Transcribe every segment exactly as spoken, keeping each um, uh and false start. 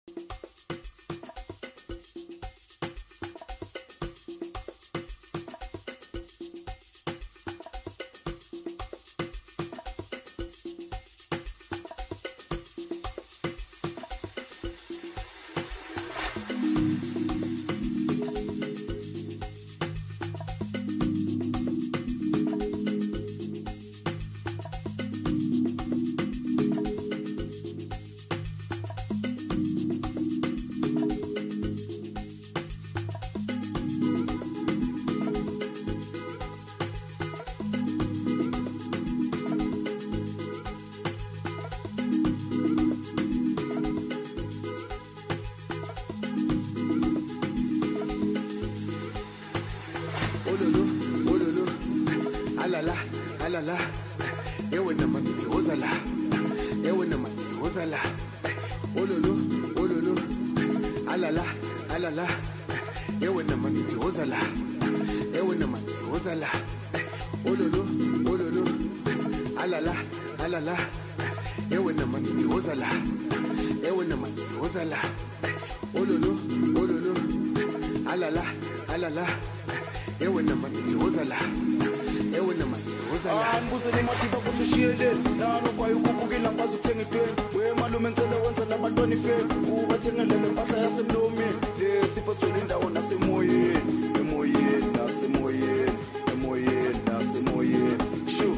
alala alala ewe namanzi ozala ewe namanzi ozala ololo ololo alala alala ewe namanzi ozala ewe namanzi ozala ololo ololo alala alala ewe namanzi ozala ewe namanzi ozala ololo ololo alala alala ewe namanzi ozala ewe namanzi ozala angibuze nemathi bakuthishiyele nalo kwaye ukubukela ngazo uthenga idweni we malume ngicela wenza labantwana ifeni ubathengelele impahla yasemlomeni lesifo sithola indawo nasemoyeni emoyeni nasemoyeni emoyeni nasemoyeni shu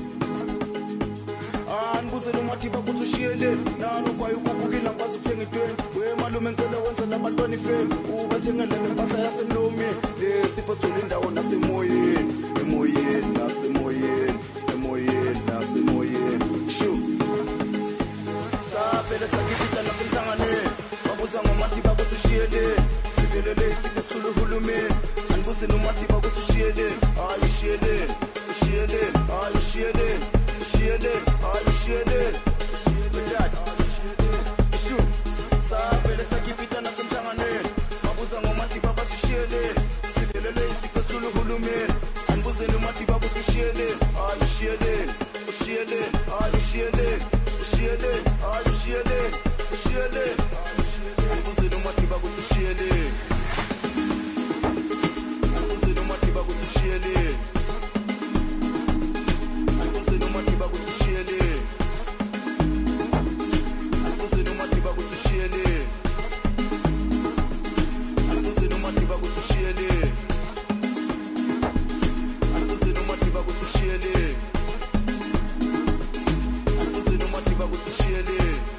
angibuze nemathi bakuthishiyele nalo kwaye ukubukela ngazo uthenga idweni we malume ngicela wenza labantwana ifeni ubathengelele impahla yasemlomeni lesifo sithola indawo nasemoyeni emoyeni nasemoyeni emoyeni nasemoyeni shu saphela sakifita nasemhlanganweni babuza ngomathi bakuthishiyele sivelele isifo sithula uhulumeni angibuze nomathi bakuthishiyele hayi ushiyele ushiyele hayi ushiyele ushiyele hayi ushiyele shu saphela sakifita nasemhlanganweni babuza ngomathi bakuthishiyele sivelele isifo sithula uhulumeni angibuze nomathi bakuthishiyele hayi ushiyele ushiyele hayi ushiyele ushiyele hayi ushiyele ushiyele angibuze nomathi bakuthishiyele angibuze nomathi bakuthishiyele angibuze nomathi bakuthishiyele angibuze nomathi bakuthishiyele angibuze nomathi bakuthishiyele angibuze nomathi bakuthishiyele angibuze nomathi bakuthishiyele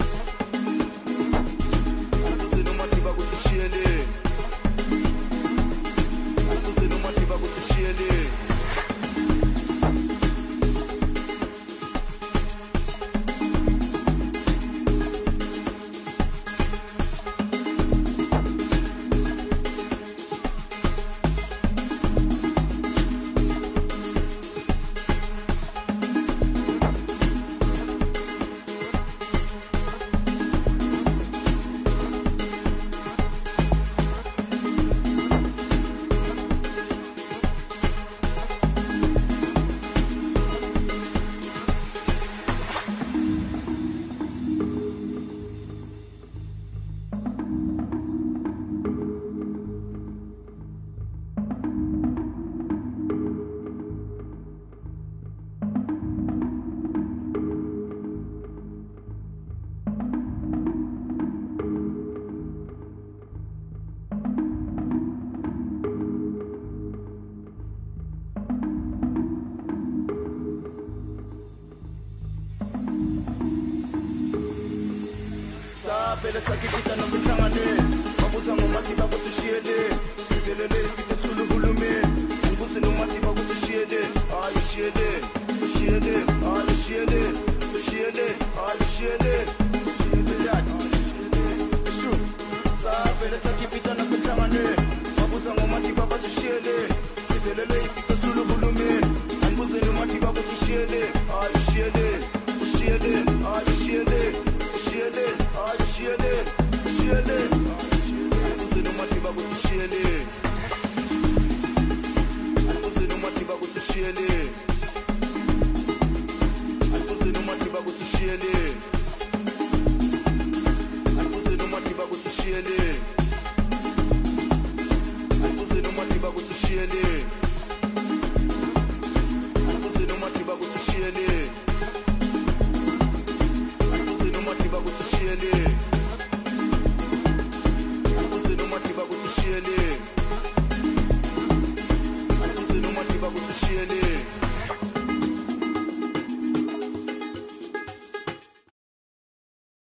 angibuze nomathi bakuthishiyele angibuze nomathi bakuthishiyele saphela sakifita nasemhlanganweni babuza ngomathi bakuthishiyele sivelele isifo sithula uhulumeni angibuze nomathi bakuthishiyele hayi ushiyele ushiyele hayi ushiyele ushiyele hayi ushiyele shu saphela sakifita nasemhlanganweni babuza ngomathi bakuthishiyele sivelele isifo sithula uhulumeni angibuze nomathi bakuthishiyele hayi ushiyele ushiyele hayi ushiyele ushiyele hayi ushiyele ushiyele angibuze nomathi bakuthishiyele angibuze nomathi bakuthishiyele angibuze nomathi bakuthishiyele ushiyele Anikuze noma tiba kusushiyele Anikuze noma tiba kusushiyele Anikuze noma tiba kusushiyele Anikuze noma tiba kusushiyele Anikuze noma tiba kusushiyele